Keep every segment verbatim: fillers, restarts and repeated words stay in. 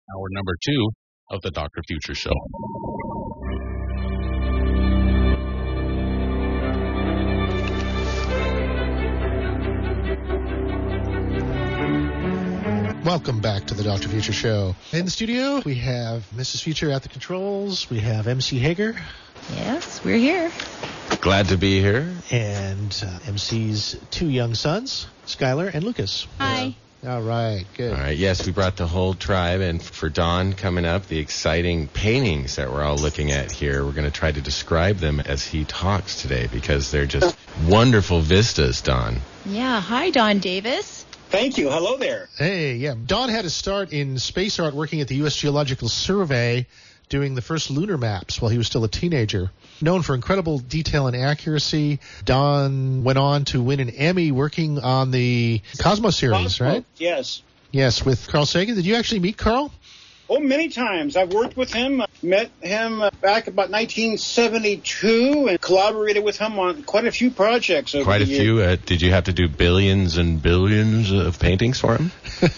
hour number two of the Doctor Future Show. Welcome back to the Doctor Future Show. In the studio, we have Missus Future at the controls. We have M C Hager. Yes, we're here. Glad to be here. And uh, M C's two young sons, Skylar and Lucas. Hi. All right, good. All right, yes, we brought the whole tribe, and for Don coming up, the exciting paintings that we're all looking at here, we're going to try to describe them as he talks today because they're just wonderful vistas, Don. Yeah, hi, Don Davis. Thank you. Hello there. Hey, yeah. Don had a start in space art working at the U S Geological Survey, doing the first lunar maps while he was still a teenager. Known for incredible detail and accuracy, Don went on to win an Emmy working on the Cosmos series, Cosmos, right? Yes. Yes, with Carl Sagan. Did you actually meet Carl? Oh, many times. I've worked with him, met him back about nineteen seventy-two, and collaborated with him on quite a few projects over Quite a the few. years. Uh, did you have to do billions and billions of paintings for him?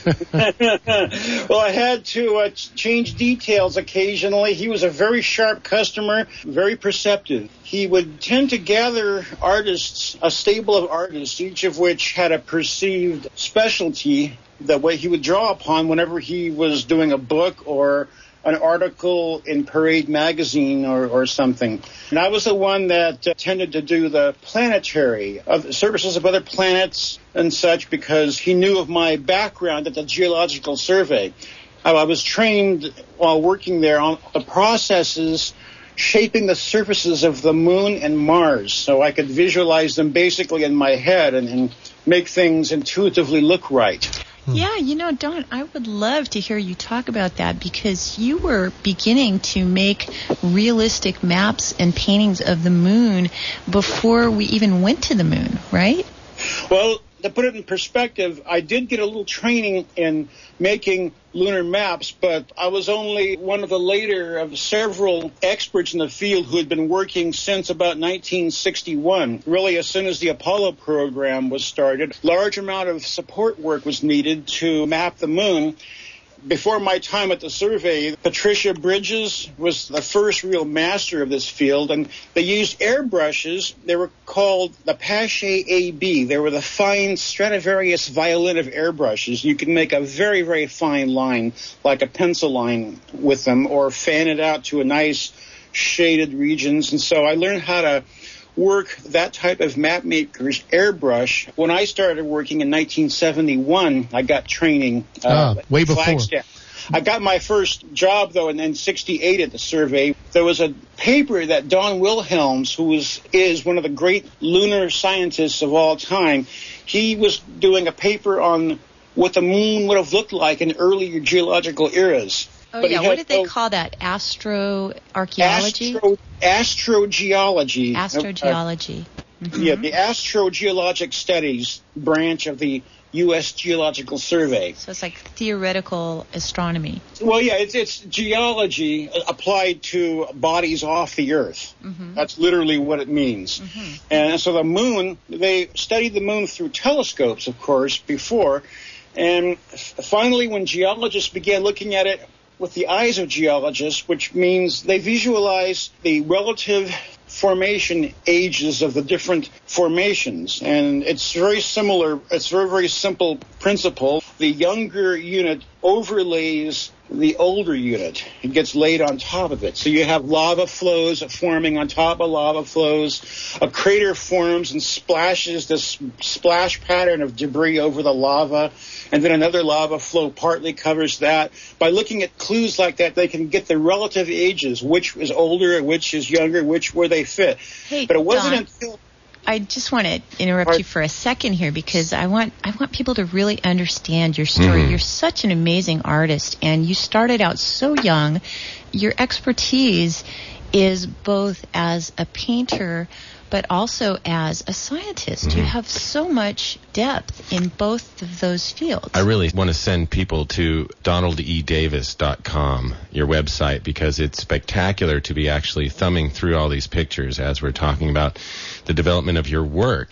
Well, I had to uh, change details occasionally. He was a very sharp customer, very perceptive. He would tend to gather artists, a stable of artists, each of which had a perceived specialty that way he would draw upon whenever he was doing a book or an article in Parade magazine or, or something. And I was the one that uh, tended to do the planetary, of the surfaces of other planets and such, because he knew of my background at the Geological Survey. I, I was trained while working there on the processes shaping the surfaces of the moon and Mars, so I could visualize them basically in my head and, and make things intuitively look right. Yeah, you know, Don, I would love to hear you talk about that because you were beginning to make realistic maps and paintings of the moon before we even went to the moon, right? Well, to put it in perspective, I did get a little training in making lunar maps, but I was only one of the later of several experts in the field who had been working since about nineteen sixty-one. Really, as soon as the Apollo program was started, large amount of support work was needed to map the moon. Before my time at the survey, Patricia Bridges was the first real master of this field, and they used airbrushes. They were called the Paget A B. They were the fine Stradivarius violin of airbrushes. You can make a very, very fine line, like a pencil line with them, or fan it out to a nice shaded regions. And so I learned how to work that type of map maker's airbrush. When I started working in nineteen seventy-one, I got training. Uh, ah, way before. Flagstaff. I got my first job, though, in, in sixty-eight at the survey. There was a paper that Don Wilhelms, who is, is one of the great lunar scientists of all time, he was doing a paper on what the moon would have looked like in earlier geological eras. Oh, but yeah. What did they no, call that? Astroarchaeology? Astro, astrogeology. Astrogeology. Mm-hmm. Yeah, the astrogeologic studies branch of the U S Geological Survey. So it's like theoretical astronomy. Well, yeah, it's, it's geology applied to bodies off the Earth. Mm-hmm. That's literally what it means. Mm-hmm. And so the moon, they studied the moon through telescopes, of course, before. And finally, when geologists began looking at it with the eyes of geologists, which means they visualize the relative formation ages of the different formations. And it's very similar. It's a very, very simple principle. The younger unit overlays the older unit. It gets laid on top of it. So you have lava flows forming on top of lava flows. A crater forms and splashes this splash pattern of debris over the lava, and then another lava flow partly covers that. By looking at clues like that, they can get the relative ages, which is older, which is younger, which where they fit. Hey, but it wasn't Don, until I just want to interrupt Right. you for a second here because I want I want people to really understand your story. Mm-hmm. You're such an amazing artist, and you started out so young. Your expertise is both as a painter but also as a scientist. Mm-hmm. You have so much depth in both of those fields. I really want to send people to donald e davis dot com, your website, because it's spectacular to be actually thumbing through all these pictures as we're talking about the development of your work.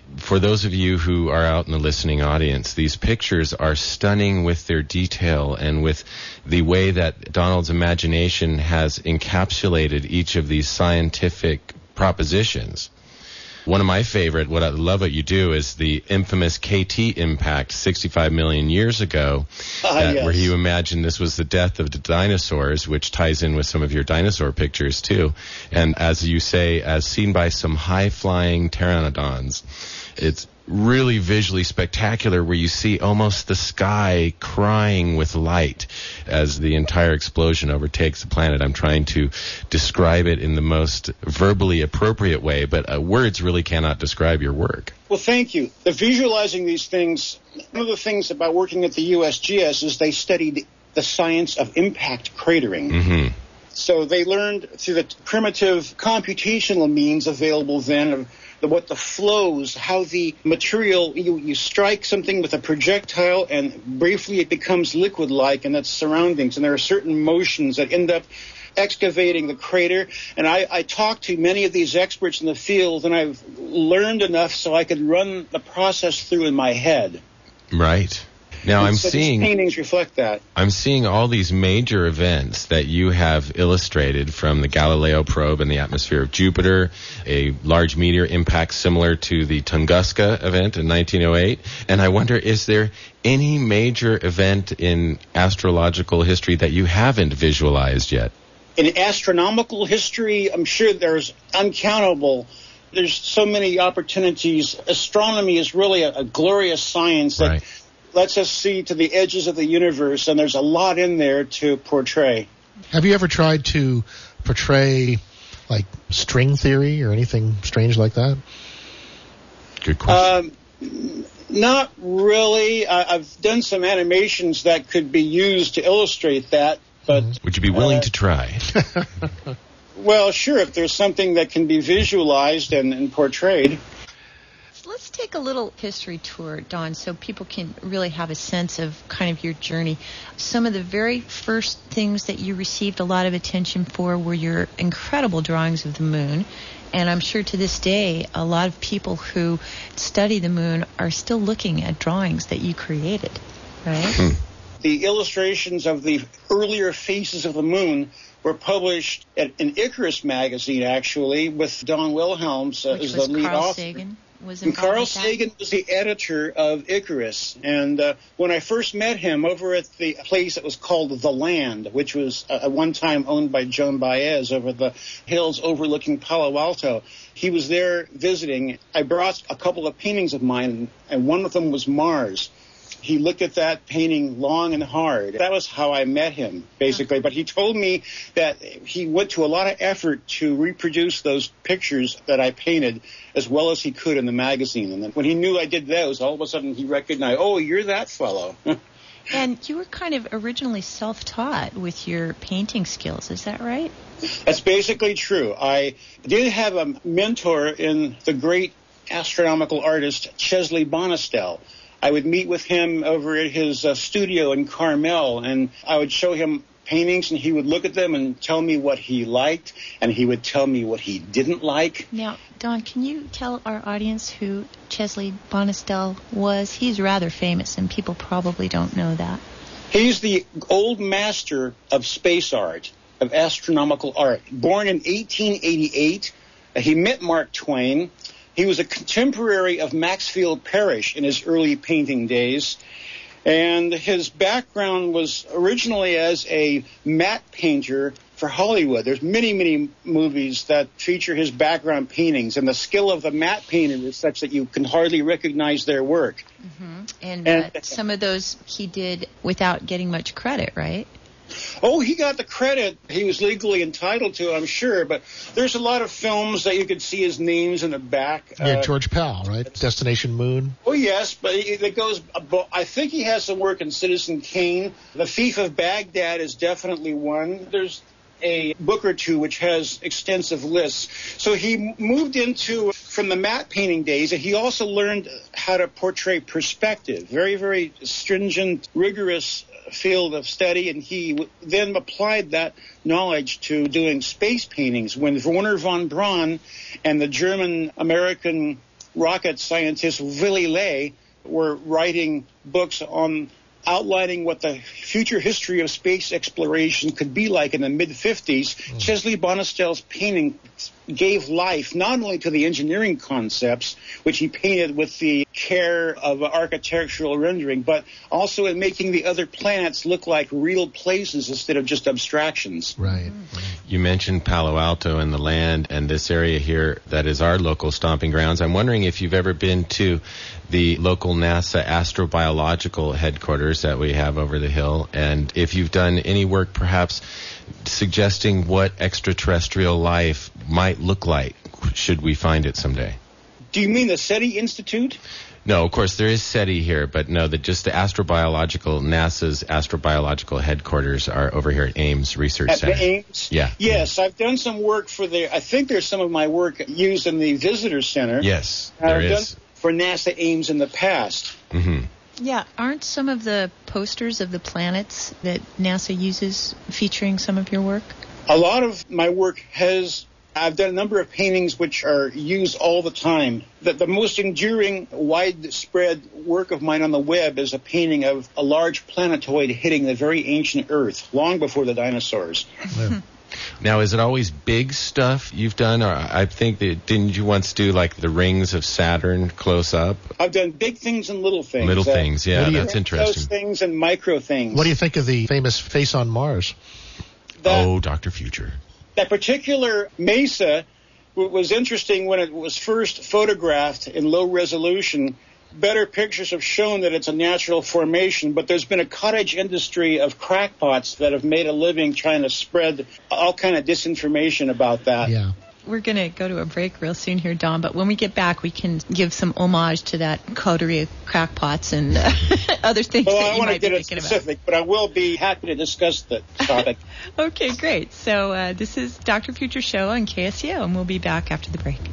For those of you who are out in the listening audience, these pictures are stunning with their detail and with the way that Donald's imagination has encapsulated each of these scientific propositions. One of my favorite, what I love what you do, is the infamous K T impact sixty-five million years ago, uh, that, yes. where you imagine this was the death of the dinosaurs, which ties in with some of your dinosaur pictures too. And as you say, as seen by some high-flying pteranodons, it's really visually spectacular, where you see almost the sky crying with light as the entire explosion overtakes the planet. I'm trying to describe it in the most verbally appropriate way, but uh, words really cannot describe your work. Well, thank you. The visualizing these things, one of the things about working at the U S G S is they studied the science of impact cratering. Mm-hmm. So they learned through the primitive computational means available then of the, what the flows, how the material, you, you strike something with a projectile and briefly it becomes liquid-like in its surroundings. And there are certain motions that end up excavating the crater. And I, I talked to many of these experts in the field, and I've learned enough so I could run the process through in my head. Right. Now and I'm so seeing these paintings reflect that. I'm seeing all these major events that you have illustrated, from the Galileo probe in the atmosphere of Jupiter, a large meteor impact similar to the Tunguska event in nineteen oh eight. And I wonder, is there any major event in astrological history that you haven't visualized yet? In astronomical history, I'm sure there's uncountable. There's so many opportunities. Astronomy is really a, a glorious science that Right. lets us see to the edges of the universe, and there's a lot in there to portray. Have you ever tried to portray, like, string theory or anything strange like that? Good question. Um, not really. I, I've done some animations that could be used to illustrate that, but... Would you be willing uh, to try? Well, sure, if there's something that can be visualized and, and portrayed. Let's take a little history tour, Don, so people can really have a sense of kind of your journey. Some of the very first things that you received a lot of attention for were your incredible drawings of the moon. And I'm sure to this day, a lot of people who study the moon are still looking at drawings that you created, right? The illustrations of the earlier phases of the moon were published at, in Icarus magazine, actually, with Don Wilhelms uh, Which as was the lead Carl author. Sagan. Was And involved Carl with that? Sagan was the editor of Icarus. And uh, when I first met him over at the place that was called The Land, which was uh, at one time owned by Joan Baez over the hills overlooking Palo Alto, he was there visiting. I brought a couple of paintings of mine, and one of them was Mars. He looked at that painting long and hard. That was how I met him, basically. But he told me that he went to a lot of effort to reproduce those pictures that I painted as well as he could in the magazine. And then when he knew I did those, all of a sudden he recognized, oh, you're that fellow. And you were kind of originally self-taught with your painting skills, is that right? That's basically true. I did have a mentor in the great astronomical artist Chesley Bonestell. I would meet with him over at his uh, studio in Carmel, and I would show him paintings, and he would look at them and tell me what he liked, and he would tell me what he didn't like. Now, Don, can you tell our audience who Chesley Bonestell was? He's rather famous, and people probably don't know that. He's the old master of space art, of astronomical art. Born in eighteen eighty-eight, uh, he met Mark Twain. He was a contemporary of Maxfield Parrish in his early painting days, and his background was originally as a matte painter for Hollywood. There's many, many movies that feature his background paintings, and the skill of the matte painter is such that you can hardly recognize their work. Mm-hmm. And, And- uh, some of those he did without getting much credit, right? Oh, he got the credit he was legally entitled to, I'm sure, but there's a lot of films that you could see his names in the back. Yeah, Uh, George Powell, right? Destination Moon. Oh, yes, but it it goes. abo- I think he has some work in Citizen Kane. The Thief of Baghdad is definitely one. There's a book or two which has extensive lists. So he moved into, from the matte painting days, and he also learned how to portray perspective. Very, very stringent, rigorous field of study, and he w- then applied that knowledge to doing space paintings when Wernher von Braun and the German-American rocket scientist Willy Ley were writing books on outlining what the future history of space exploration could be like in the mid-fifties, mm. Chesley Bonestell's painting gave life not only to the engineering concepts, which he painted with the care of architectural rendering, but also in making the other planets look like real places instead of just abstractions. Right. You mentioned Palo Alto and the land and this area here that is our local stomping grounds. I'm wondering if you've ever been to the local NASA astrobiological headquarters that we have over the hill, and if you've done any work perhaps suggesting what extraterrestrial life might look like should we find it someday. Do you mean the SETI Institute? No, of course there is SETI here, but no, that just the astrobiological, NASA's astrobiological headquarters are over here at Ames Research at Center. At the Ames? Yeah. Yes, I've done some work for the, I think there's some of my work used in the Visitor Center. Yes, there I've is. Done for NASA Ames in the past. Mm-hmm. Yeah, aren't some of the posters of the planets that NASA uses featuring some of your work? A lot of my work has, I've done a number of paintings which are used all the time. The, the most enduring, widespread work of mine on the web is a painting of a large planetoid hitting the very ancient Earth, long before the dinosaurs. Yeah. Now, is it always big stuff you've done? Or I think that, didn't you once do like the rings of Saturn close up? I've done big things and little things. Little uh, things, yeah, that's interesting. Those things and micro things. What do you think of the famous face on Mars? That, oh, Doctor Future. That particular mesa w- was interesting when it was first photographed in low resolution. Better pictures have shown that it's a natural formation, but there's been a cottage industry of crackpots that have made a living trying to spread all kind of disinformation about that. Yeah. We're going to go to a break real soon here, Don, but when we get back, we can give some homage to that coterie of crackpots and uh, other things well, that I you want to might be get it thinking specific, but I will be happy to discuss the topic. about. Okay, great. So uh, this is Doctor Future Show on K S C O, and we'll be back after the break.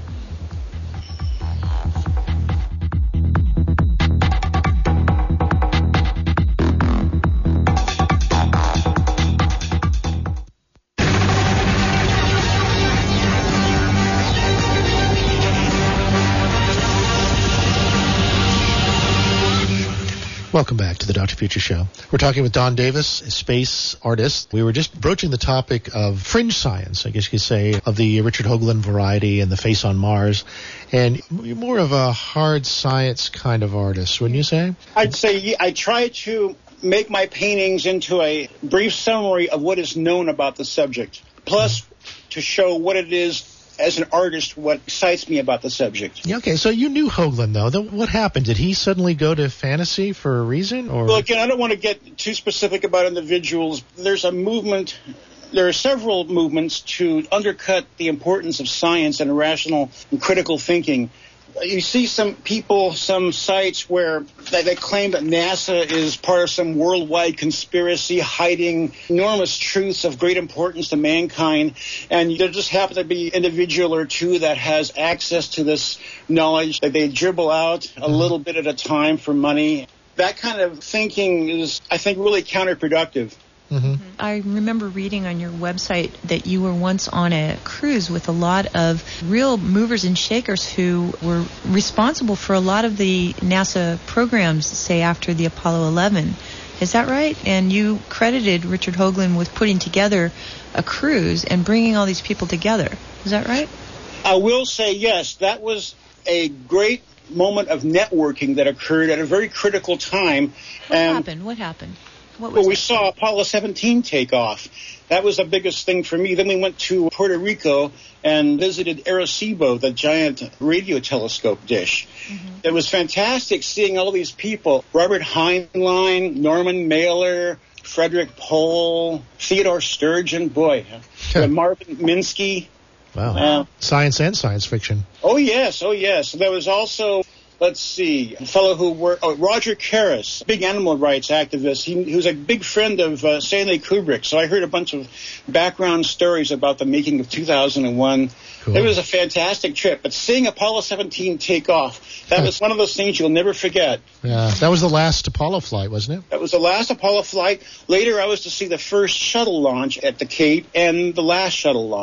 Welcome back to the Doctor Future Show. We're talking with Don Davis, a space artist. We were just broaching the topic of fringe science, I guess you could say, of the Richard Hoagland variety and the face on Mars. And you're more of a hard science kind of artist, wouldn't you say? I'd say I try to make my paintings into a brief summary of what is known about the subject, plus to show what it is as an artist, what excites me about the subject. Yeah, okay, so you knew Hoagland, though. Then what happened? Did he suddenly go to fantasy for a reason? Or? Well, again, I don't want to get too specific about individuals. There's a movement, there are several movements to undercut the importance of science and rational and critical thinking. You see some people, some sites where they, they claim that NASA is part of some worldwide conspiracy hiding enormous truths of great importance to mankind, and there just happen to be an individual or two that has access to this knowledge that they dribble out a little bit at a time for money. That kind of thinking is, I think, really counterproductive. Mm-hmm. I remember reading on your website that you were once on a cruise with a lot of real movers and shakers who were responsible for a lot of the NASA programs, say, after the Apollo eleven. Is that right? And you credited Richard Hoagland with putting together a cruise and bringing all these people together. Is that right? I will say yes. That was a great moment of networking that occurred at a very critical time. What and happened? What happened? What was Well, we that? saw Apollo seventeen take off. That was the biggest thing for me. Then we went to Puerto Rico and visited Arecibo, the giant radio telescope dish. Mm-hmm. It was fantastic seeing all these people. Robert Heinlein, Norman Mailer, Frederick Pohl, Theodore Sturgeon, boy, uh, Marvin Minsky. Wow. Uh, Science and science fiction. Oh, yes, oh, yes. There was also... Let's see, a fellow who worked, oh, Roger Karras, big animal rights activist. He, he was a big friend of uh, Stanley Kubrick, so I heard a bunch of background stories about the making of two thousand one. Cool. It was a fantastic trip, but seeing Apollo seventeen take off, that was one of those things you'll never forget. Yeah, that was the last Apollo flight, wasn't it? That was the last Apollo flight. Later, I was to see the first shuttle launch at the Cape and the last shuttle launch.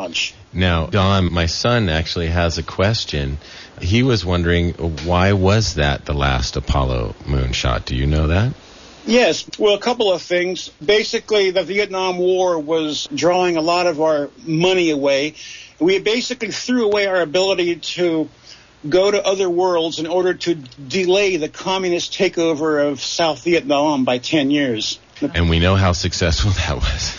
Now, Don, my son actually has a question. He was wondering, why was that the last Apollo moonshot? Do you know that? Yes. Well, a couple of things. Basically, the Vietnam War was drawing a lot of our money away. We basically threw away our ability to go to other worlds in order to delay the communist takeover of South Vietnam by ten years. And we know how successful that was.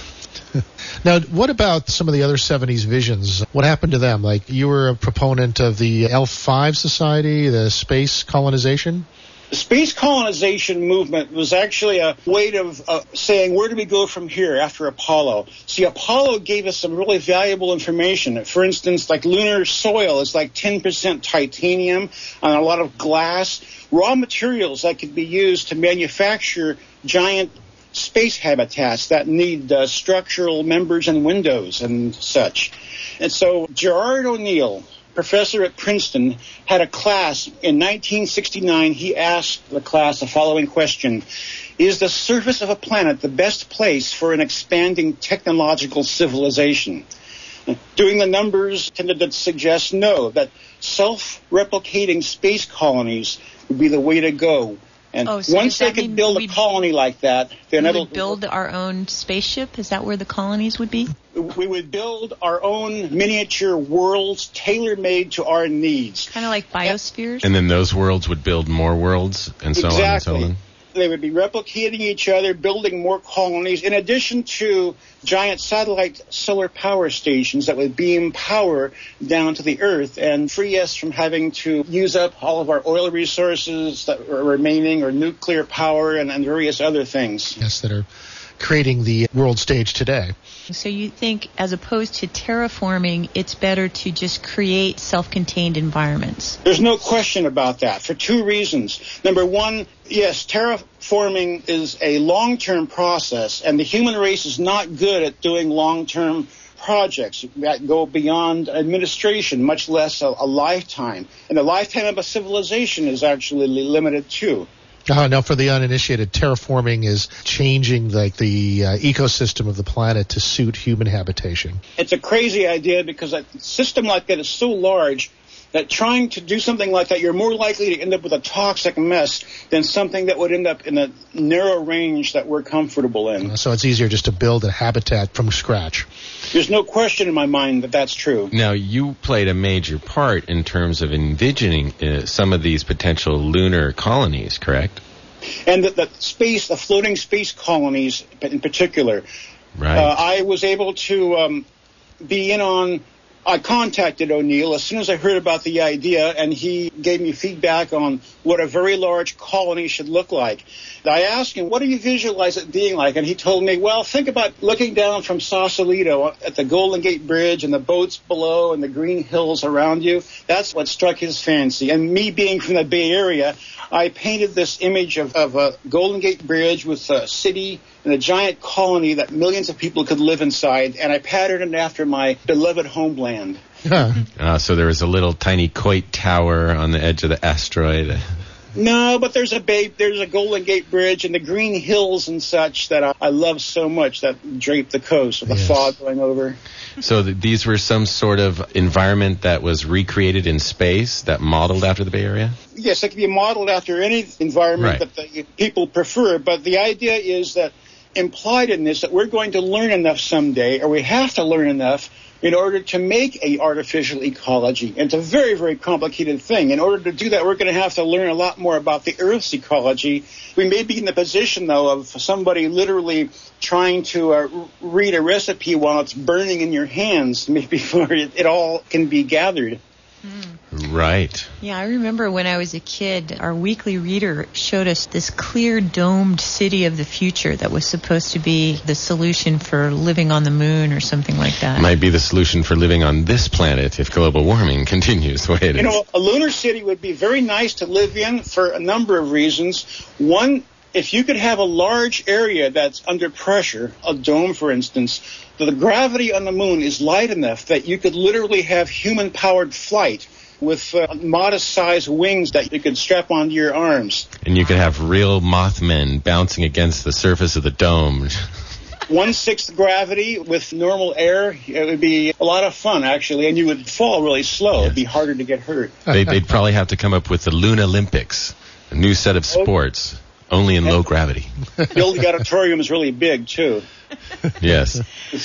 Now, what about some of the other seventies visions? What happened to them? Like, you were a proponent of the L five Society, the space colonization? The space colonization movement was actually a way of uh, saying, where do we go from here after Apollo? See, Apollo gave us some really valuable information. For instance, like lunar soil is like ten percent titanium and a lot of glass, raw materials that could be used to manufacture giant space habitats that need uh, structural members and windows and such. And so Gerard O'Neill, professor at Princeton, had a class in nineteen sixty-nine. He asked the class the following question: is the surface of a planet the best place for an expanding technological civilization? Doing the numbers tended to suggest no, that self-replicating space colonies would be the way to go. And oh, so once they could build a colony like that, then we it'll would build our own spaceship. Is that where the colonies would be? We would build our own miniature worlds tailor-made to our needs. Kind of like biospheres? And then those worlds would build more worlds, and so exactly. on and so on? They would be replicating each other, building more colonies, in addition to giant satellite solar power stations that would beam power down to the Earth and free us from having to use up all of our oil resources that are remaining, or nuclear power, and, and various other things. Yes, that are creating the world stage today. So you think, as opposed to terraforming, it's better to just create self-contained environments? There's no question about that, for two reasons. Number one, yes, terraforming is a long-term process, and the human race is not good at doing long-term projects that go beyond administration, much less a, a lifetime. And the lifetime of a civilization is actually limited too. Uh, now, for the uninitiated, terraforming is changing like the uh, ecosystem of the planet to suit human habitation. It's a crazy idea because a system like that is so large that trying to do something like that, you're more likely to end up with a toxic mess than something that would end up in a narrow range that we're comfortable in. Uh, so it's easier just to build a habitat from scratch. There's no question in my mind that that's true. Now, you played a major part in terms of envisioning uh, some of these potential lunar colonies, correct? And the, the space, the floating space colonies in particular. Right. Uh, I was able to um, be in on... I contacted O'Neill as soon as I heard about the idea, and he gave me feedback on what a very large colony should look like. I asked him, what do you visualize it being like? And he told me, well, think about looking down from Sausalito at the Golden Gate Bridge and the boats below and the green hills around you. That's what struck his fancy. And me being from the Bay Area, I painted this image of, of a Golden Gate Bridge with a city and a giant colony that millions of people could live inside, and I patterned it after my beloved homeland. Huh. Uh, so there was a little tiny Coit Tower on the edge of the asteroid. No, but there's a bay, there's a Golden Gate Bridge and the green hills and such that I, I love so much that drape the coast with the Yes. fog going over. So th- these were some sort of environment that was recreated in space, that modeled after the Bay Area? Yes, it can be modeled after any environment Right. that the people prefer, but the idea is that implied in this that we're going to learn enough someday, or we have to learn enough in order to make a artificial ecology. And it's a very, very complicated thing. In order to do that, we're going to have to learn a lot more about the Earth's ecology. We may be in the position, though, of somebody literally trying to uh, read a recipe while it's burning in your hands before it, it all can be gathered. Right. Yeah, I remember when I was a kid, our weekly reader showed us this clear domed city of the future that was supposed to be the solution for living on the moon or something like that. Might be the solution for living on this planet if global warming continues the way it You is. know, a lunar city would be very nice to live in for a number of reasons. One, if you could have a large area that's under pressure, a dome, for instance, the gravity on the moon is light enough that you could literally have human-powered flight with uh, modest-sized wings that you could strap onto your arms. And you could have real Mothmen bouncing against the surface of the dome. one-sixth gravity with normal air. It would be a lot of fun, actually, and you would fall really slow. Yes. It'd be harder to get hurt. They, they'd probably have to come up with the Luna Olympics, a new set of sports, only in low gravity. The auditorium is really big, too. Yes.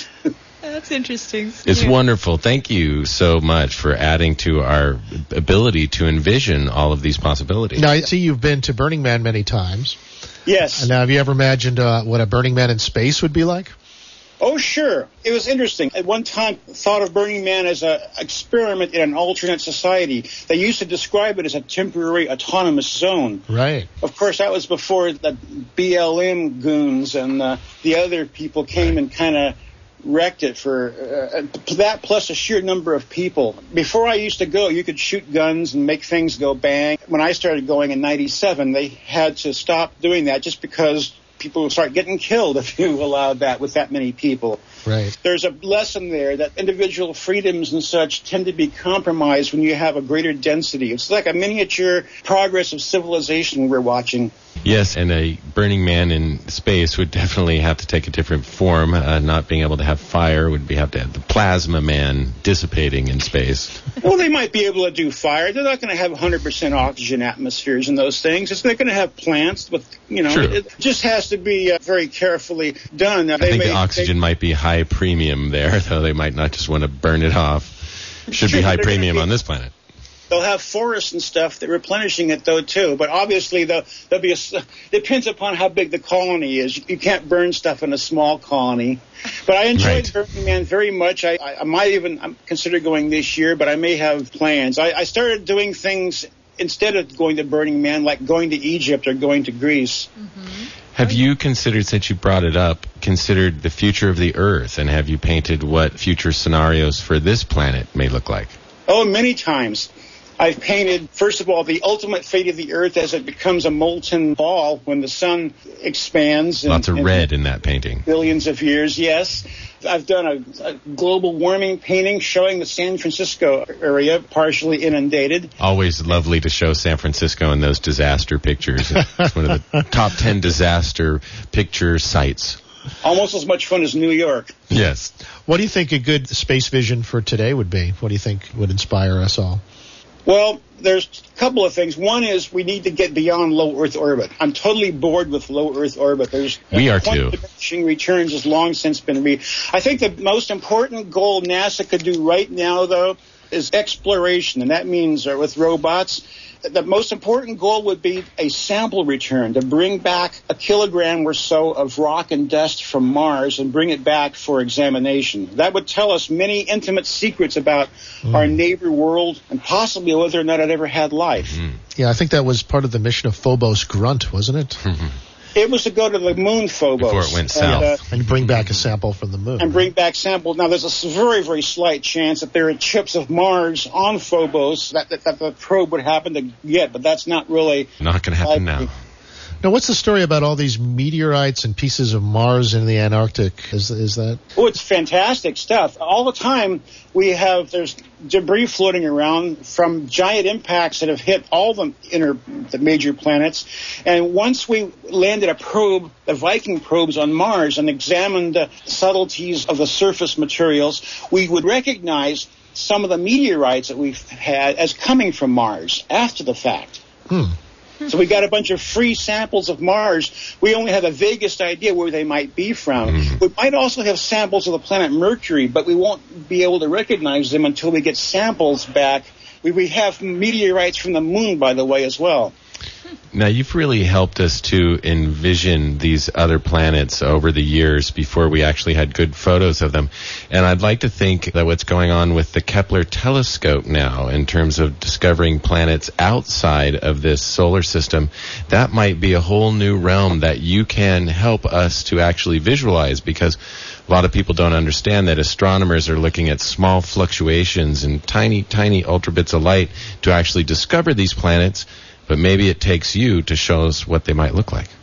That's interesting. It's Yeah. wonderful. Thank you so much for adding to our ability to envision all of these possibilities. Now, I see you've been to Burning Man many times. Yes. And now, have you ever imagined uh, what a Burning Man in space would be like? Oh, sure. It was interesting. At one time, thought of Burning Man as an experiment in an alternate society. They used to describe it as a temporary autonomous zone. Right. Of course, that was before the B L M goons and uh, the other people came and kind of wrecked it for uh, that, plus a sheer number of people. Before I used to go, you could shoot guns and make things go bang. When I started going in ninety-seven, they had to stop doing that just because people would start getting killed if you allowed that with that many people. Right. There's a lesson there that individual freedoms and such tend to be compromised when you have a greater density. It's like a miniature progress of civilization we're watching. Yes, and a Burning Man in space would definitely have to take a different form. Uh, not being able to have fire would be have to have the plasma man dissipating in space. Well, they might be able to do fire. They're not going to have one hundred percent oxygen atmospheres in those things. It's they're going to have plants with, you know, True. It just has to be uh, very carefully done. I They think may- the oxygen they- might be high premium there, though they might not just want to burn it off. Should be Sure, high they're gonna premium be- on this planet. They'll have forests and stuff. They're replenishing it, though, too. But obviously, there'll, there'll be a, depends upon how big the colony is. You can't burn stuff in a small colony. But I enjoyed Right. Burning Man very much. I, I, I might even I'm consider going this year, but I may have plans. I, I started doing things instead of going to Burning Man, like going to Egypt or going to Greece. Have you considered, since you brought it up, considered the future of the Earth, and have you painted what future scenarios for this planet may look like? Oh, many times. I've painted, first of all, the ultimate fate of the Earth as it becomes a molten ball when the sun expands. Lots of and red in that painting. Billions of years, yes. I've done a, a global warming painting showing the San Francisco area partially inundated. Always lovely to show San Francisco in those disaster pictures. It's one of the top ten disaster picture sites. Almost as much fun as New York. Yes. What do you think a good space vision for today would be? What do you think would inspire us all? Well, there's a couple of things. One is we need to get beyond low Earth orbit. I'm totally bored with low Earth orbit. There's We are too. diminishing returns has long since been reached. I think the most important goal NASA could do right now, though, is exploration, and that means uh, with robots. The most important goal would be a sample return, to bring back a kilogram or so of rock and dust from Mars and bring it back for examination. That would tell us many intimate secrets about mm. our neighbor world and possibly whether or not it ever had life. Mm. Yeah, I think that was part of the mission of Phobos Grunt, wasn't it? It was to go to the moon, Phobos. Before it went south. And, uh, And bring back a sample from the moon. and bring back samples. Now, there's a very, very slight chance that there are chips of Mars on Phobos that, that, that the probe would happen to get, but that's not really Not going to happen likely. now. Now, what's the story about all these meteorites and pieces of Mars in the Antarctic? Is is that? Oh, it's fantastic stuff. All the time we have, there's debris floating around from giant impacts that have hit all the inner, the major planets. And once we landed a probe, the Viking probes on Mars, and examined the subtleties of the surface materials, we would recognize some of the meteorites that we've had as coming from Mars after the fact. Hmm. So we got a bunch of free samples of Mars. We only have the vaguest idea where they might be from. Mm-hmm. We might also have samples of the planet Mercury, but we won't be able to recognize them until we get samples back. We, we have meteorites from the moon, by the way, as well. Now, you've really helped us to envision these other planets over the years before we actually had good photos of them. And I'd like to think that what's going on with the Kepler telescope now in terms of discovering planets outside of this solar system, that might be a whole new realm that you can help us to actually visualize, because a lot of people don't understand that astronomers are looking at small fluctuations and tiny, tiny ultra bits of light to actually discover these planets. But maybe it takes you to show us what they might look like.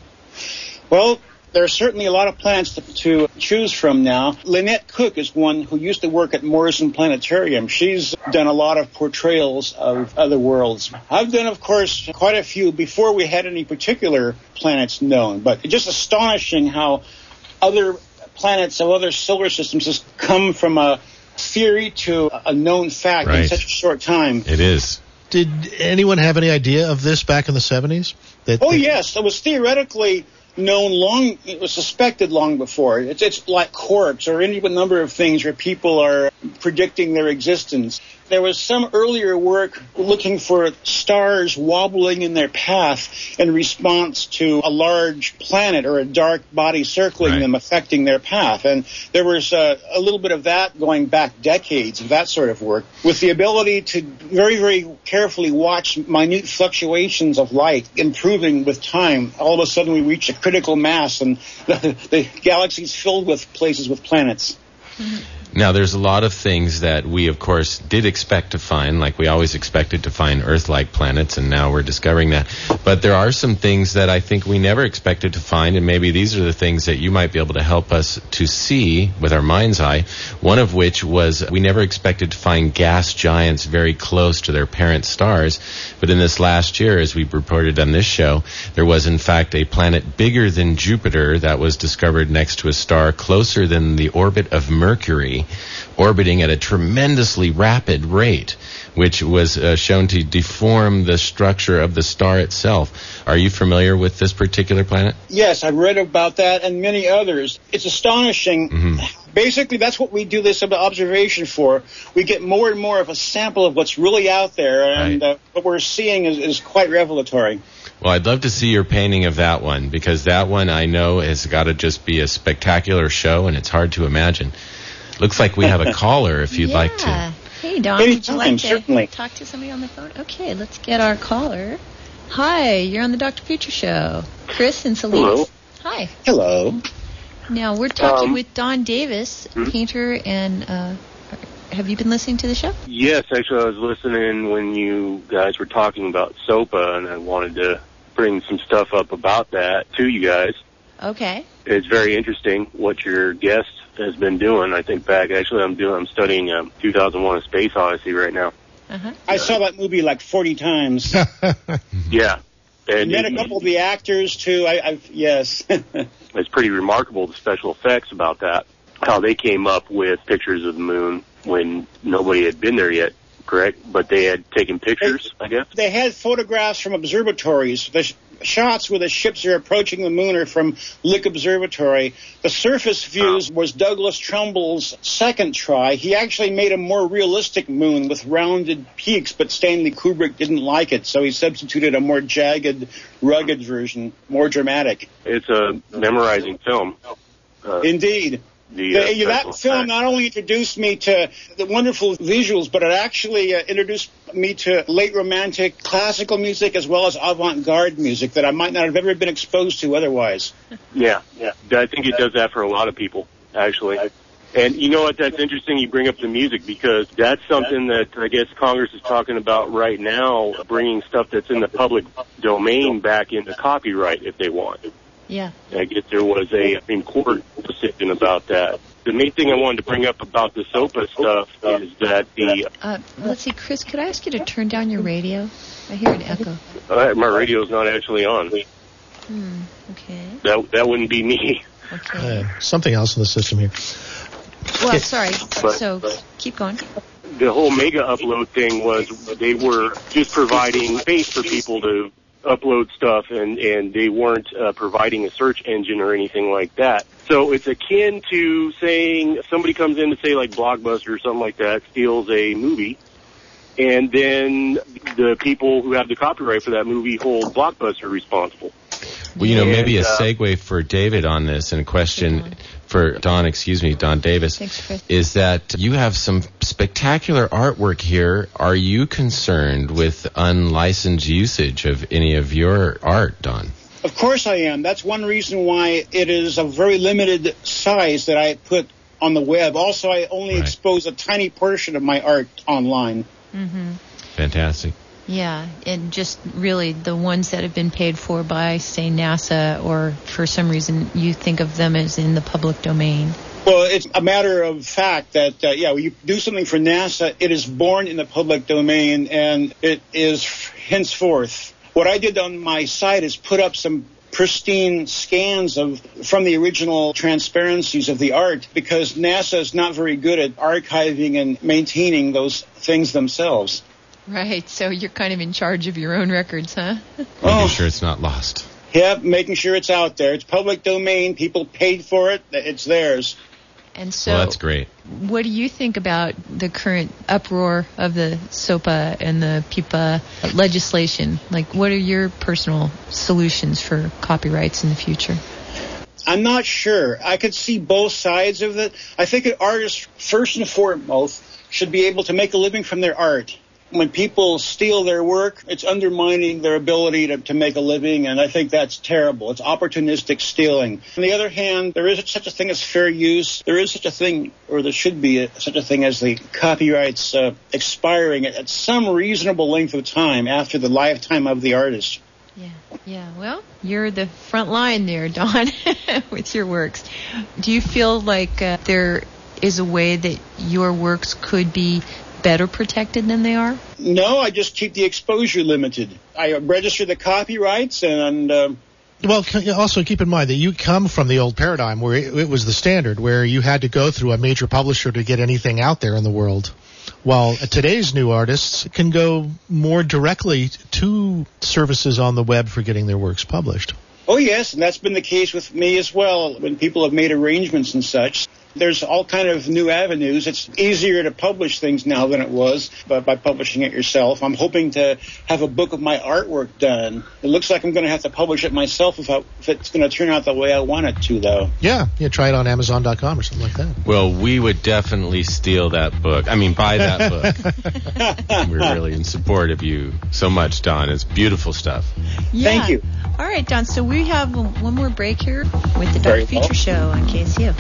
Well, there are certainly a lot of planets to, to choose from now. Lynette Cook is one who used to work at Morrison Planetarium. She's done a lot of portrayals of other worlds. I've done, of course, quite a few before we had any particular planets known. But it's just astonishing how other planets of other solar systems has come from a theory to a known fact Right. in such a short time. It is. Did anyone have any idea of this back in the seventies? That Oh, that- yes. It was theoretically known long, it was suspected long before. It's, it's like quarks or any number of things where people are predicting their existence. There was some earlier work looking for stars wobbling in their path in response to a large planet or a dark body circling Right. them, affecting their path. And there was uh, a little bit of that going back decades of that sort of work, with the ability to very, very carefully watch minute fluctuations of light improving with time. All of a sudden we reach a critical mass and the, the galaxy's filled with places with planets. Now, there's a lot of things that we, of course, did expect to find, like we always expected to find Earth-like planets, and now we're discovering that. But there are some things that I think we never expected to find, and maybe these are the things that you might be able to help us to see with our mind's eye, one of which was we never expected to find gas giants very close to their parent stars. But in this last year, as we reported on this show, there was, in fact, a planet bigger than Jupiter that was discovered next to a star closer than the orbit of Mercury, orbiting at a tremendously rapid rate, which was uh, shown to deform the structure of the star itself. Are you familiar with this particular planet? Yes, I've read about that and many others. It's astonishing. Mm-hmm. Basically, that's what we do this observation for. We get more and more of a sample of what's really out there, and Right. uh, what we're seeing is, is quite revelatory. Well, I'd love to see your painting of that one, because that one I know has got to just be a spectacular show, and it's hard to imagine. Looks like we have a caller if you'd yeah. like to. Hey, Don, Anytime, would you like to certainly. talk to somebody on the phone? Okay, let's get our caller. Hi, you're on the Doctor Future Show. Chris and Celeste. Hello. Hi. Hello. Now, we're talking Um, with Don Davis, hmm? painter, and uh, have you been listening to the show? Yes, actually, I was listening when you guys were talking about SOPA, and I wanted to bring some stuff up about that to you guys. Okay. It's very interesting what your guest has been doing. I think back, actually, I'm doing, I'm studying um, two thousand one: A Space Odyssey right now. Uh-huh. I saw that movie like forty times. Yeah, and Met a it- couple of the actors, too. I, I've, yes. it's pretty remarkable, the special effects about that, how they came up with pictures of the moon when nobody had been there yet, correct? But they had taken pictures, I guess. They had photographs from observatories. The sh- shots where the ships are approaching the moon are from Lick Observatory. The surface views was Douglas Trumbull's second try. He actually made a more realistic moon with rounded peaks, but Stanley Kubrick didn't like it, so he substituted a more jagged, rugged version, more dramatic. It's a memorizing film. Uh, Indeed. the, uh, The- special that film effects. not only introduced me to the wonderful visuals, but it actually uh, introduced me to late romantic classical music as well as avant-garde music that I might not have ever been exposed to otherwise. Yeah, yeah. I think it does that for a lot of people, actually. And you know what? That's interesting you bring up the music, because that's something that I guess Congress is talking about right now, bringing stuff that's in the public domain back into copyright if they want. Yeah. I guess there was a Supreme Court decision about that. The main thing I wanted to bring up about the SOPA stuff is that the Uh, let's see, Chris, could I ask you to turn down your radio? I hear an echo. uh, my radio's not actually on. Hmm. Okay. That that wouldn't be me. Okay. Uh, something else in the system here. Well, sorry. But- So keep going. The whole mega upload thing was they were just providing space for people to upload stuff, and, and they weren't uh, providing a search engine or anything like that. So it's akin to saying somebody comes in to say like Blockbuster or something like that, steals a movie, and then the people who have the copyright for that movie hold Blockbuster responsible. Well, you know, maybe a And, uh, segue for David on this, and a question for Don, excuse me, Don Davis, Thanks, Chris. is that you have some spectacular artwork here. Are you concerned with unlicensed usage of any of your art, Don? Of course I am. That's one reason why it is a very limited size that I put on the web. Also, I only Right. expose a tiny portion of my art online. Mm-hmm. Fantastic. Yeah, and just really the ones that have been paid for by, say, NASA, or for some reason you think of them as in the public domain. Well, it's a matter of fact that, uh, yeah, when you do something for NASA, it is born in the public domain, and it is henceforth. What I did on my site is put up some pristine scans of from the original transparencies of the art, because NASA is not very good at archiving and maintaining those things themselves. Right, so you're kind of in charge of your own records, huh? Making Oh. sure it's not lost. Yeah, making sure it's out there. It's public domain. People paid for it. It's theirs. And so, Well, that's great. what do you think about the current uproar of the SOPA and the PIPA legislation? Like, what are your personal solutions for copyrights in the future? I'm not sure. I could see both sides of it. I think an artist, first and foremost, should be able to make a living from their art. When people steal their work, it's undermining their ability to, to make a living, and I think that's terrible. It's opportunistic stealing. On the other hand, there is such a thing as fair use. There is such a thing, or there should be a, such a thing as the copyrights uh, expiring at, at some reasonable length of time after the lifetime of the artist. Yeah, yeah. Well, you're the front line there, Don, with your works. Do you feel like uh, there is a way that your works could be better protected than they are? No, I just keep the exposure limited. I register the copyrights, and uh, Well, c- also keep in mind that you come from the old paradigm where it, it was the standard, where you had to go through a major publisher to get anything out there in the world. While today's new artists can go more directly to services on the web for getting their works published. oh yes, and that's been the case with me as well. When people have made arrangements and such, there's all kind of new avenues. It's easier to publish things now than it was by, by publishing it yourself. I'm hoping to have a book of my artwork done. It looks like I'm going to have to publish it myself if, I, if it's going to turn out the way I want it to, though. Yeah, yeah, try it on Amazon dot com or something like that. Well, we would definitely steal that book. I mean, buy that book. We're really in support of you so much, Don. It's beautiful stuff. Yeah. Thank you. All right, Don, so we have one more break here with the Very Dark Future well. Show on K S U.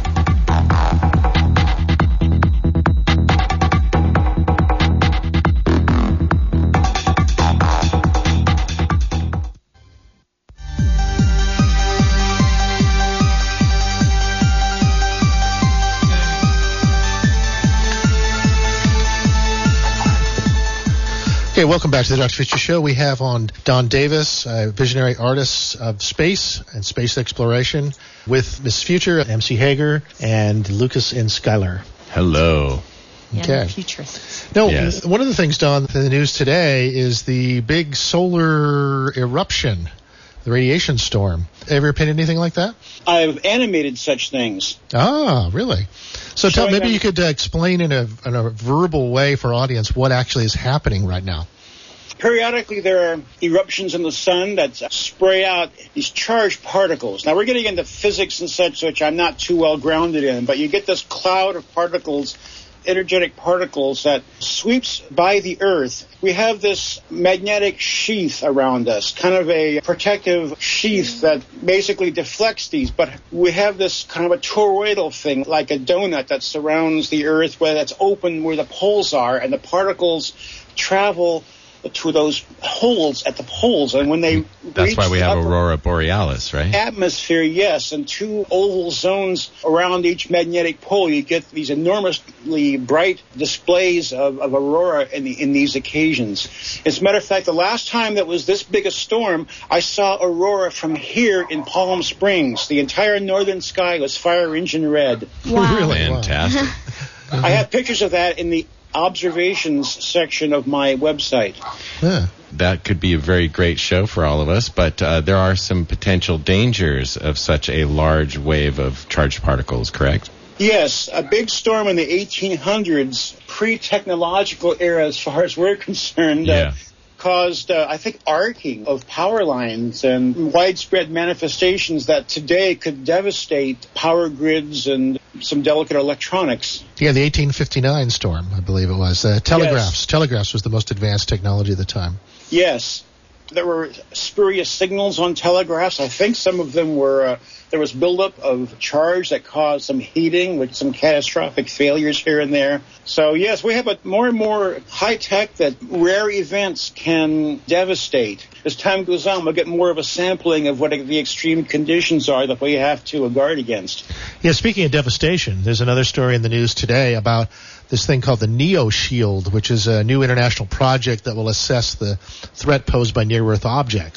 Okay, welcome back to the Doctor Future Show. We have on Don Davis, a visionary artist of space and space exploration, with Miss Future, M C Hager, and Lucas and Skylar. Hello. Yeah, Okay. futurists. No, Yes. one of the things, Don, in the news today is the big solar eruption, the radiation storm. Ever been anything like that? I've animated such things. Ah, really? So tell, Showing maybe them- you could uh, explain in a, in a verbal way for our audience what actually is happening right now. Periodically, there are eruptions in the sun that spray out these charged particles. Now, we're getting into physics and such, which I'm not too well grounded in, but you get this cloud of particles, energetic particles, that sweeps by the Earth. We have this magnetic sheath around us, kind of a protective sheath that basically deflects these, but we have this kind of a toroidal thing, like a donut that surrounds the Earth, where that's open where the poles are, and the particles travel to those holes at the poles, and when they That's reach why we the have upper Aurora Borealis, right? atmosphere, yes, and two oval zones around each magnetic pole, you get these enormously bright displays of, of aurora in, the, in these occasions. As a matter of fact, the last time that was this big a storm, I saw aurora from here in Palm Springs. The entire northern sky was fire engine red. Wow. Really? Fantastic. I have pictures of that in the observations section of my website. Yeah. That could be a very great show for all of us, but uh, there are some potential dangers of such a large wave of charged particles, correct? Yes, a big storm in the eighteen hundreds, pre-technological era as far as we're concerned, Yeah. uh, caused, uh, I think, arcing of power lines and widespread manifestations that today could devastate power grids and some delicate electronics. Yeah, the eighteen fifty-nine storm, I believe it was. Uh, telegraphs. Telegraphs was the most advanced technology at the time. Yes. There were spurious signals on telegraphs. I think some of them were, uh, there was buildup of charge that caused some heating with some catastrophic failures here and there. So, yes, we have a more and more high tech that rare events can devastate. As time goes on, we'll get more of a sampling of what the extreme conditions are that we have to guard against. Yeah, speaking of devastation, there's another story in the news today about this thing called the NEO Shield, which is a new international project that will assess the threat posed by near-Earth objects.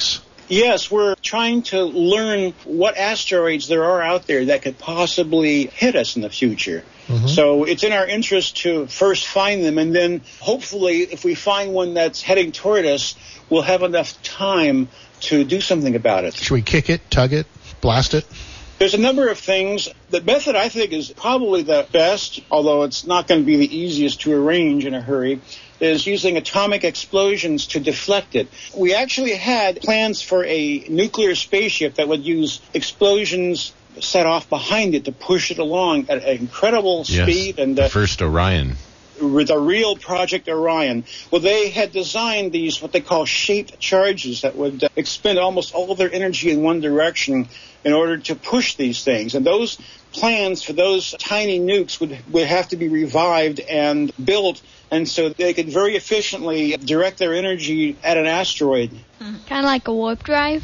Yes, we're trying to learn what asteroids there are out there that could possibly hit us in the future. Mm-hmm. So it's in our interest to first find them, and then hopefully if we find one that's heading toward us, we'll have enough time to do something about it. Should we kick it, tug it, blast it? There's a number of things. The method I think is probably the best, although it's not going to be the easiest to arrange in a hurry, is using atomic explosions to deflect it. We actually had plans for a nuclear spaceship that would use explosions set off behind it to push it along at an incredible speed. Yes, and uh, the first Orion. With a real Project Orion. Well, they had designed these, what they call shaped charges that would uh, expend almost all of their energy in one direction in order to push these things. And those plans for those tiny nukes would, would have to be revived and built, and so they could very efficiently direct their energy at an asteroid. Kind of like a warp drive?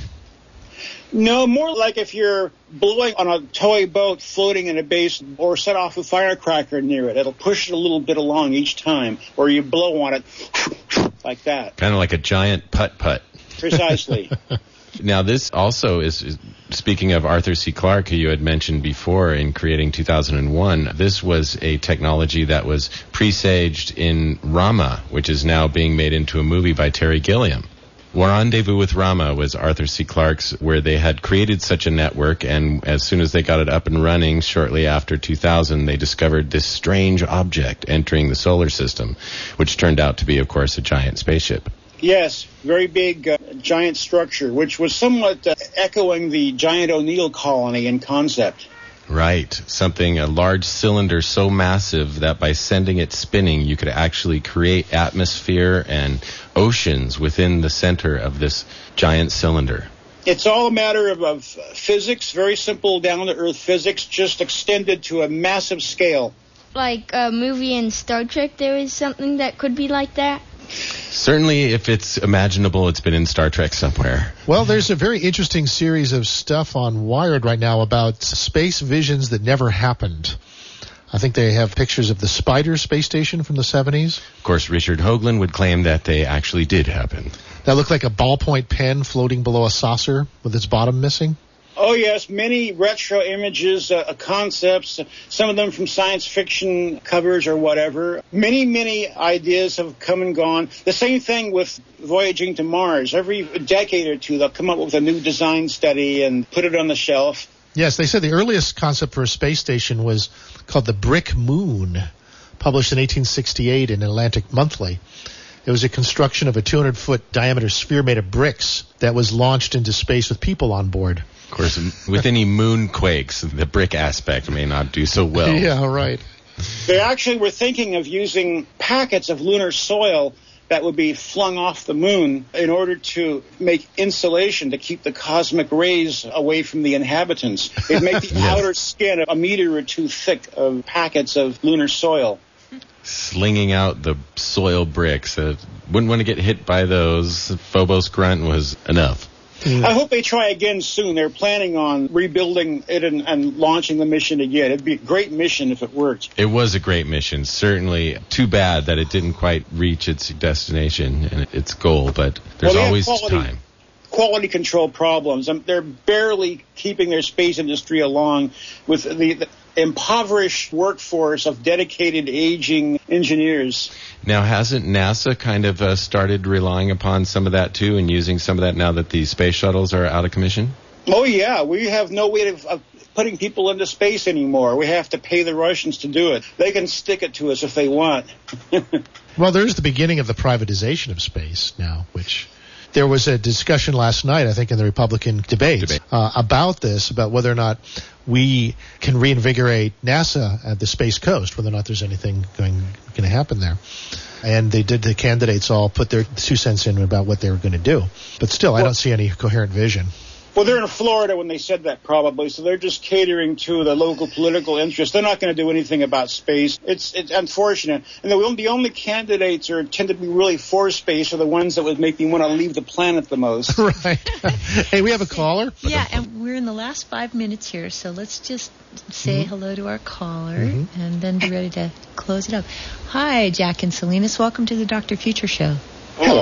No, more like if you're blowing on a toy boat floating in a basin or set off a firecracker near it. It'll push it a little bit along each time, or you blow on it like that. Kind of like a giant putt-putt. Precisely. Now, this also is, is, speaking of Arthur C. Clarke, who you had mentioned before in creating two thousand one, this was a technology that was presaged in Rama, which is now being made into a movie by Terry Gilliam. Rendezvous with Rama was Arthur C. Clarke's, where they had created such a network, and as soon as they got it up and running, shortly after two thousand, they discovered this strange object entering the solar system, which turned out to be, of course, a giant spaceship. Yes, very big, uh, giant structure, which was somewhat uh, echoing the giant O'Neill colony in concept. Right. Something, a large cylinder so massive that by sending it spinning, you could actually create atmosphere and oceans within the center of this giant cylinder. It's all a matter of, of physics, very simple down-to-earth physics, just extended to a massive scale. Like a movie in Star Trek, there is something that could be like that? Certainly, if it's imaginable, it's been in Star Trek somewhere. Well, there's a very interesting series of stuff on Wired right now about space visions that never happened. I think they have pictures of the Spider space station from the seventies. Of course, Richard Hoagland would claim that they actually did happen. That looked like a ballpoint pen floating below a saucer with its bottom missing. Oh, yes, many retro images, uh, concepts, some of them from science fiction covers or whatever. Many, many ideas have come and gone. The same thing with voyaging to Mars. Every decade or two, they'll come up with a new design study and put it on the shelf. Yes, they said the earliest concept for a space station was called the Brick Moon, published in eighteen sixty-eight in Atlantic Monthly. It was a construction of a two hundred foot diameter sphere made of bricks that was launched into space with people on board. Of course, with any moonquakes, the brick aspect may not do so well. Yeah, right. They actually were thinking of using packets of lunar soil that would be flung off the moon in order to make insulation to keep the cosmic rays away from the inhabitants. It'd make the yes. outer skin a meter or two thick of packets of lunar soil. Slinging out the soil bricks. Uh, wouldn't want to get hit by those. Phobos grunt was enough. I hope they try again soon. They're planning on rebuilding it and, and launching the mission again. It'd be a great mission if it worked. It was a great mission. Certainly too bad that it didn't quite reach its destination and its goal, but there's well, always quality, time. Quality control problems. Um, they're barely keeping their space industry along with the, the impoverished workforce of dedicated aging engineers. Now, hasn't NASA kind of uh, started relying upon some of that, too, and using some of that now that the space shuttles are out of commission? Oh, yeah. We have no way of, of putting people into space anymore. We have to pay the Russians to do it. They can stick it to us if they want. Well, there's the beginning of the privatization of space now, which... There was a discussion last night, I think, in the Republican debates Debate. uh, about this, about whether or not we can reinvigorate NASA at the Space Coast, whether or not there's anything going, going to happen there. And they did. The candidates all put their two cents in about what they were going to do. But still, well, I don't see any coherent vision. Well, they're in Florida when they said that, probably, so they're just catering to the local political interest. They're not going to do anything about space. It's it's unfortunate. And the, the only candidates who tend to be really for space are the ones that would make me want to leave the planet the most. Right. Hey, we have a caller. Yeah, and we're in the last five minutes here, so let's just say mm-hmm. hello to our caller mm-hmm. and then be ready to close it up. Hi, Jack and Salinas. Welcome to the Doctor Future Show. Hello.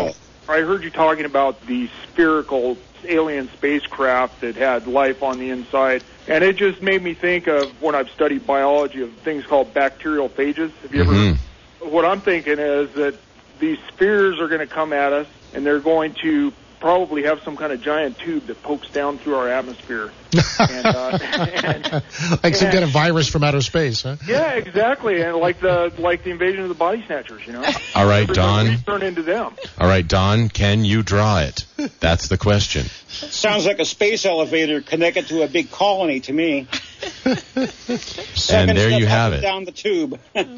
I heard you talking about the spherical alien spacecraft that had life on the inside, and it just made me think of when I've studied biology of things called bacterial phages. Have you Mhm. ever? What I'm thinking is that these spheres are going to come at us, and they're going to probably have some kind of giant tube that pokes down through our atmosphere. and, uh, and, like some and- kind of virus from outer space, huh? Yeah, exactly, and like the like the invasion of the body snatchers, you know. All right, We're Don. gonna turn into them. All right, Don, can you draw it? That's the question. Sounds like a space elevator connected to a big colony to me. And there you have it. Down the tube.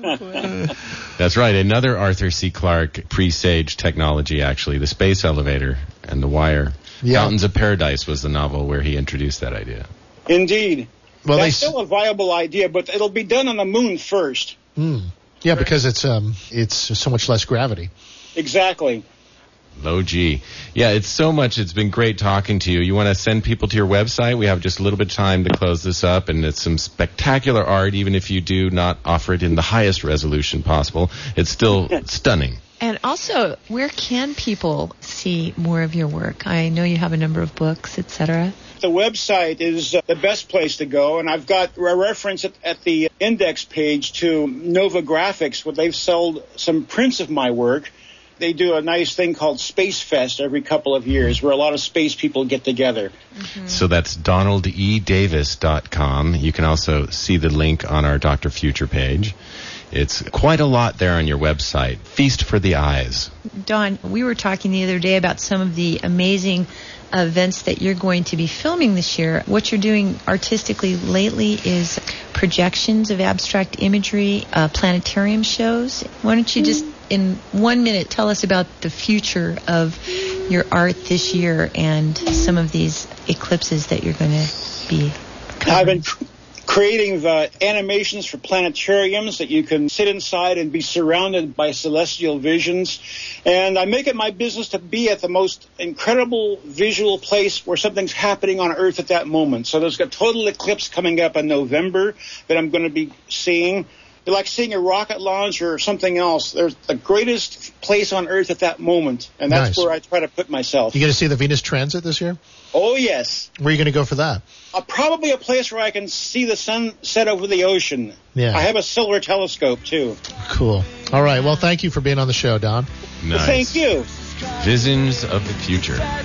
That's right. Another Arthur C. Clarke presage technology, actually, the space elevator and the wire. Yeah. Mountains of Paradise was the novel where he introduced that idea. Indeed. Well, That's they. still a viable idea, but it'll be done on the moon first. Mm. Yeah, because it's um, it's so much less gravity. Exactly. Low G. Yeah, it's so much. It's been great talking to you. You want to send people to your website? We have just a little bit of time to close this up, and it's some spectacular art, even if you do not offer it in the highest resolution possible. It's still stunning. And also, where can people see more of your work? I know you have a number of books, et cetera. The website is uh, the best place to go, and I've got a reference at, at the index page to Nova Graphics, where they've sold some prints of my work. They do a nice thing called Space Fest every couple of years, where a lot of space people get together. Mm-hmm. So that's donald e davis dot com. You can also see the link on our Doctor Future page. It's quite a lot there on your website. Feast for the eyes. Don, we were talking the other day about some of the amazing events that you're going to be filming this year. What you're doing artistically lately is projections of abstract imagery, uh, planetarium shows. Why don't you just, in one minute, tell us about the future of your art this year and some of these eclipses that you're going to be covering? I've been cr- creating the animations for planetariums that you can sit inside and be surrounded by celestial visions. And I make it my business to be at the most incredible visual place where something's happening on Earth at that moment. So there's a total eclipse coming up in November that I'm going to be seeing. Like seeing a rocket launch or something else. There's the greatest place on Earth at that moment. And that's Nice. where I try to put myself. You going to see the Venus transit this year? Oh, yes. Where are you going to go for that? Uh, probably a place where I can see the sun set over the ocean. Yeah. I have a solar telescope, too. Cool. All right. Well, thank you for being on the show, Don. Nice. Well, thank you. Visions of the future. This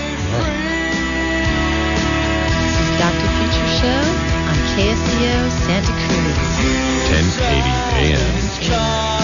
is Doctor Future Show on K S C O Santa Cruz. ten eighty A M.